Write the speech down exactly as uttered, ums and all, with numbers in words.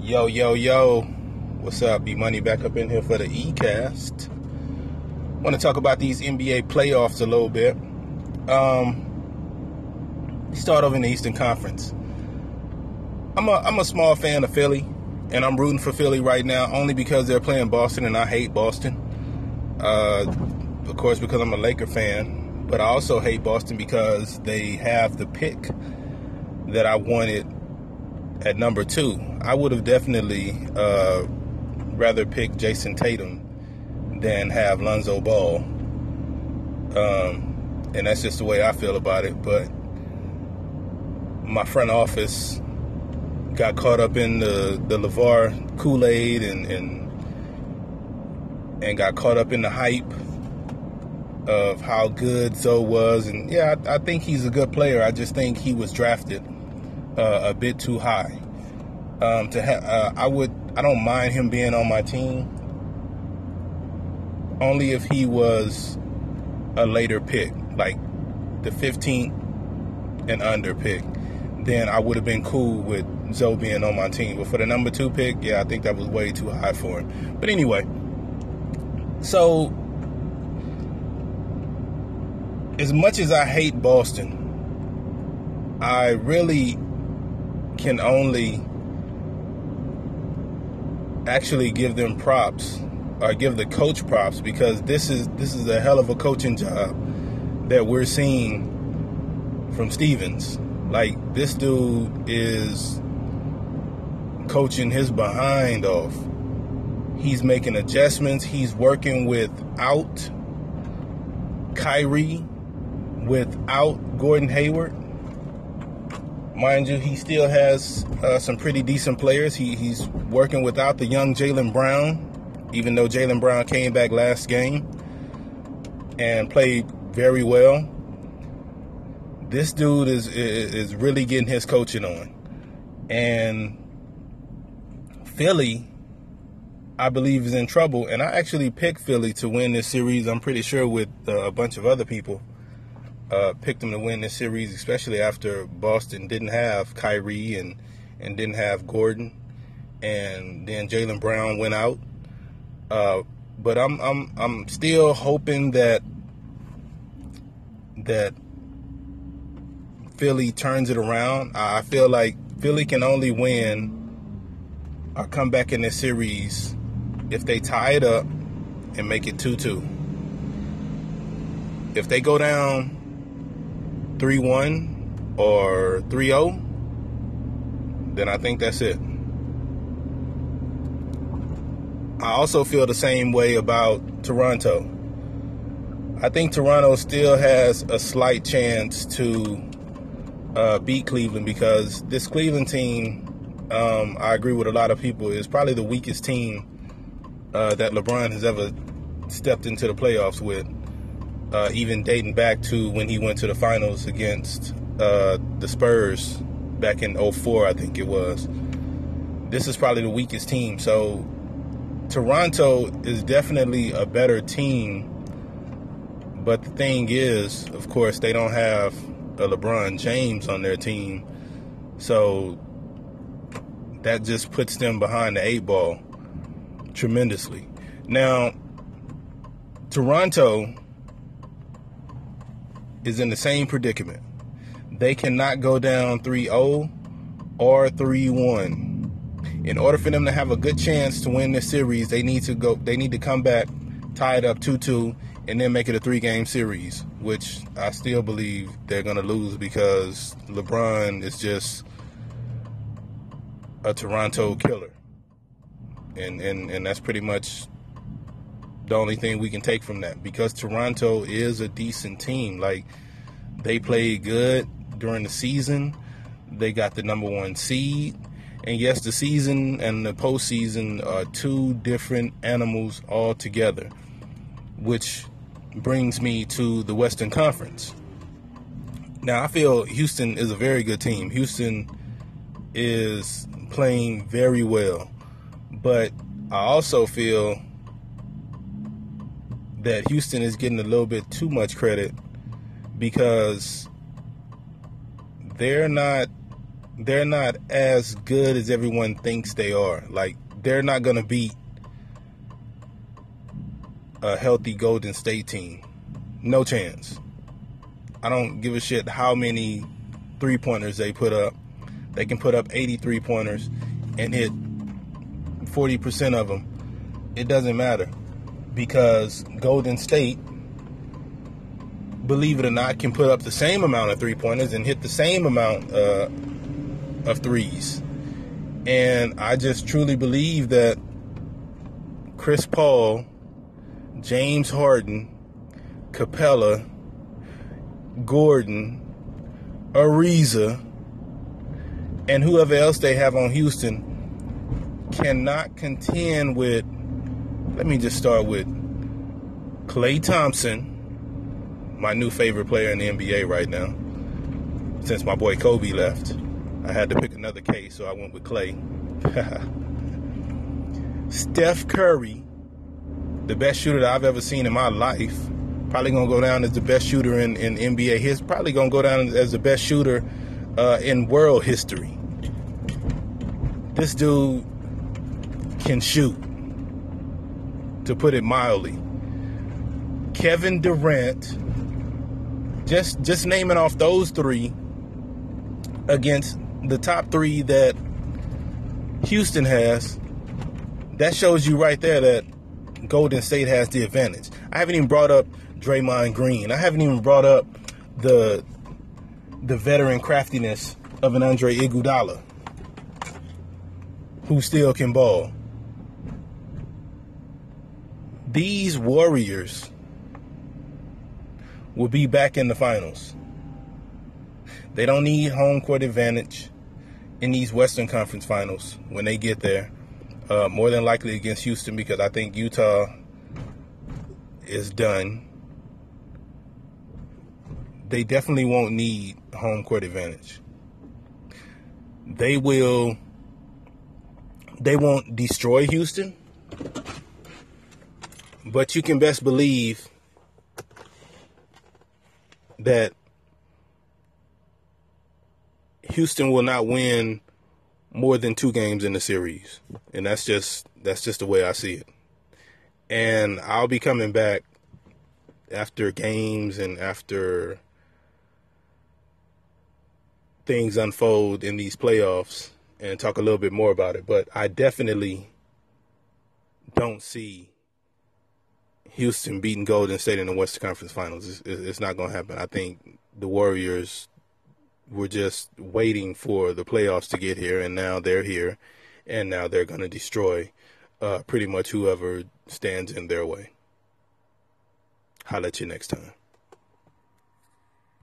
Yo, yo, yo. What's up? B-Money back up in here for the E-Cast. Want to talk about these N B A playoffs a little bit. Um, start over in the Eastern Conference. I'm a, I'm a small fan of Philly, and I'm rooting for Philly right now only because they're playing Boston, and I hate Boston. Uh, of course, because I'm a Laker fan, but I also hate Boston because they have the pick that I wanted at number two. I would have definitely uh, rather pick Jason Tatum than have Lonzo Ball. Um, and that's just the way I feel about it. But my front office got caught up in the, the LeVar Kool-Aid and, and and got caught up in the hype of how good Zoe was. And yeah, I, I think he's a good player. I just think he was drafted uh, a bit too high. Um, to ha- uh, I would, I don't mind him being on my team, only if he was a later pick, like the fifteenth and under pick. Then I would have been cool with Zoe being on my team. But for the number two pick, yeah, I think that was way too high for him. But anyway, so as much as I hate Boston, I really can only actually give them props, or give the coach props, because this is this is a hell of a coaching job that we're seeing from Stevens. Like, this dude is coaching his behind off. He's making adjustments. He's working without Kyrie, without Gordon Hayward. Mind you, he still has uh, some pretty decent players. He, he's working without the young Jaylen Brown, even though Jaylen Brown came back last game and played very well. This dude is, is is really getting his coaching on. And Philly, I believe, is in trouble. And I actually picked Philly to win this series. I'm pretty sure with uh, a bunch of other people. Uh, picked them to win this series, especially after Boston didn't have Kyrie and, and didn't have Gordon, and then Jaylen Brown went out. Uh, but I'm I'm I'm still hoping that that Philly turns it around. I feel like Philly can only win or come back in this series if they tie it up and make it two two. If they go down three one or three oh, then I think that's it. I also feel the same way about Toronto. I think Toronto still has a slight chance to uh, beat Cleveland, because this Cleveland team, um, I agree with a lot of people, is probably the weakest team uh, that LeBron has ever stepped into the playoffs with. Uh, even dating back to when he went to the finals against uh, the Spurs back in oh four, I think it was. This is probably the weakest team. So Toronto is definitely a better team. But the thing is, of course, they don't have a LeBron James on their team. So that just puts them behind the eight ball tremendously. Now, Toronto is in the same predicament. They cannot go down three oh or three one. In order for them to have a good chance to win this series, they need to go they need to come back, tie it up two two, and then make it a three-game series, which I still believe they're going to lose, because LeBron is just a Toronto killer. And and and that's pretty much the only thing we can take from that, because Toronto is a decent team. Like, they played good during the season. They got the number one seed. And yes, the season and the postseason are two different animals altogether, which brings me to the Western Conference. Now, I feel Houston is a very good team. Houston is playing very well. But I also feel that Houston is getting a little bit too much credit, because they're not they're not as good as everyone thinks they are. Like, they're not going to beat a healthy Golden State team. No chance. I don't give a shit how many three-pointers they put up. They can put up eighty three-pointers and hit forty percent of them. It doesn't matter, because Golden State, believe it or not, can put up the same amount of three-pointers and hit the same amount uh, of threes. And I just truly believe that Chris Paul, James Harden, Capella, Gordon, Ariza, and whoever else they have on Houston cannot contend with, let me just start with Klay Thompson, my new favorite player in the N B A right now. Since my boy Kobe left, I had to pick another K, so I went with Klay. Steph Curry, the best shooter that I've ever seen in my life. Probably going to go down as the best shooter in, in N B A. He's probably going to go down as the best shooter uh, in world history. This dude can shoot, to put it mildly. Kevin Durant, just, just naming off those three against the top three that Houston has, that shows you right there that Golden State has the advantage. I haven't even brought up Draymond Green. I haven't even brought up the the veteran craftiness of an Andre Iguodala, who still can ball. These Warriors will be back in the finals. They don't need home court advantage in these Western Conference finals when they get there. Uh, more than likely against Houston, because I think Utah is done. They definitely won't need home court advantage. They will, they won't destroy Houston, but you can best believe that Houston will not win more than two games in the series. And that's just that's just the way I see it. And I'll be coming back after games and after things unfold in these playoffs and talk a little bit more about it. But I definitely don't see Houston beating Golden State in the Western Conference Finals. It's, it's not going to happen. I think the Warriors were just waiting for the playoffs to get here, and now they're here, and now they're going to destroy uh, pretty much whoever stands in their way. Holla at you next time.